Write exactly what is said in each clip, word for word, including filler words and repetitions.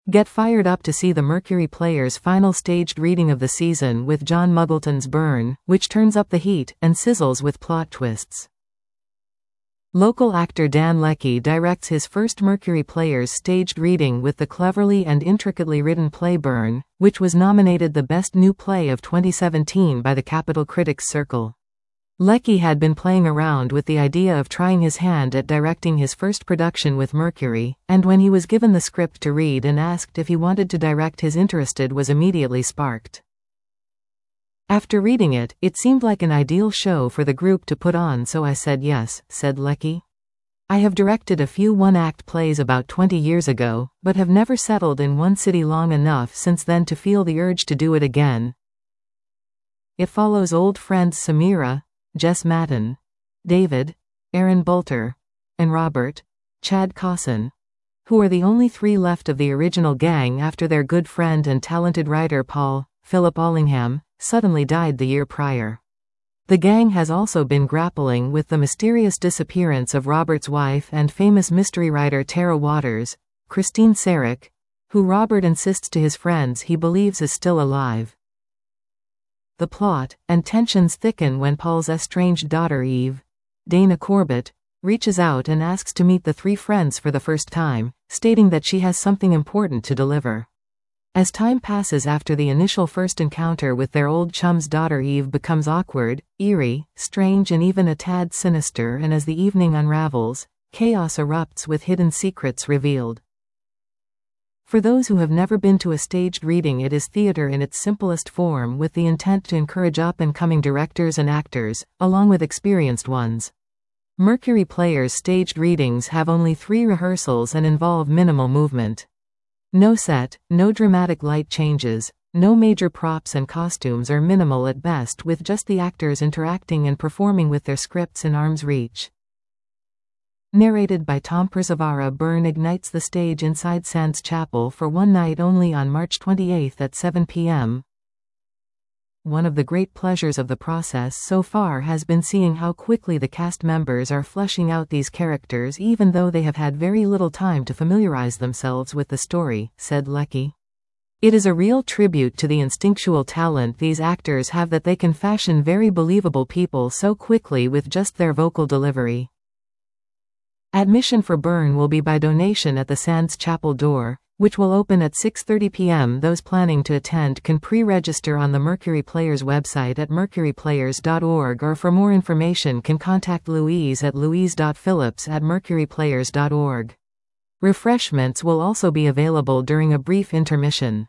Get fired up to see the Mercury Players' final staged reading of the season with John Muggleton's Burn, which turns up the heat and sizzles with plot twists. Local actor Dan Leckie directs his first Mercury Players staged reading with the cleverly and intricately written play Burn, which was nominated the Best New Play of twenty seventeen by the Capital Critics Circle. Leckie had been playing around with the idea of trying his hand at directing his first production with Mercury, and when he was given the script to read and asked if he wanted to direct, his interest was immediately sparked. After reading it, it seemed like an ideal show for the group to put on, so I said yes, said Leckie. I have directed a few one-act plays about twenty years ago, but have never settled in one city long enough since then to feel the urge to do it again. It follows old friends Samira, Jess Madden, David, Aaron Bolter, and Robert, Chad Cosson, who are the only three left of the original gang after their good friend and talented writer Paul, Philip Allingham, suddenly died the year prior. The gang has also been grappling with the mysterious disappearance of Robert's wife and famous mystery writer Tara Waters, Christine Sarek, who Robert insists to his friends he believes is still alive. The plot and tensions thicken when Paul's estranged daughter Eve, Dana Corbett, reaches out and asks to meet the three friends for the first time, stating that she has something important to deliver. As time passes after the initial first encounter with their old chum's daughter, Eve becomes awkward, eerie, strange and even a tad sinister, and as the evening unravels, chaos erupts with hidden secrets revealed. For those who have never been to a staged reading, it is theater in its simplest form with the intent to encourage up-and-coming directors and actors, along with experienced ones. Mercury Players staged readings have only three rehearsals and involve minimal movement. No set, no dramatic light changes, no major props, and costumes are minimal at best, with just the actors interacting and performing with their scripts in arm's reach. Narrated by Tom Persavara, Burn ignites the stage inside Sands Chapel for one night only on March twenty-eighth at seven p m One of the great pleasures of the process so far has been seeing how quickly the cast members are fleshing out these characters even though they have had very little time to familiarize themselves with the story, said Leckie. It is a real tribute to the instinctual talent these actors have that they can fashion very believable people so quickly with just their vocal delivery. Admission for Burn will be by donation at the Sands Chapel door, which will open at six thirty p m Those planning to attend can pre-register on the Mercury Players website at mercury players dot org, or for more information can contact Louise at louise dot phillips at mercury players dot org. Refreshments will also be available during a brief intermission.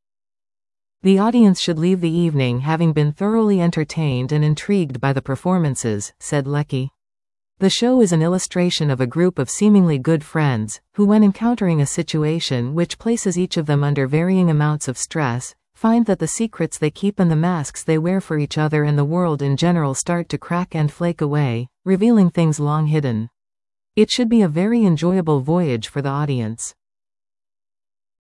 The audience should leave the evening having been thoroughly entertained and intrigued by the performances, said Leckie. The show is an illustration of a group of seemingly good friends, who when encountering a situation which places each of them under varying amounts of stress, find that the secrets they keep and the masks they wear for each other and the world in general start to crack and flake away, revealing things long hidden. It should be a very enjoyable voyage for the audience.